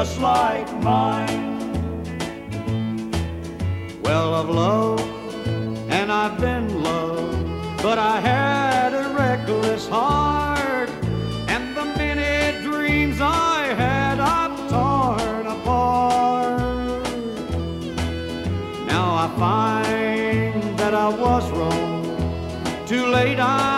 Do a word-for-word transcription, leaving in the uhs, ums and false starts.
just like mine. Well, I've loved and I've been loved, but I had a reckless heart, and the many dreams I had I've torn apart. Now I find that I was wrong. Too late I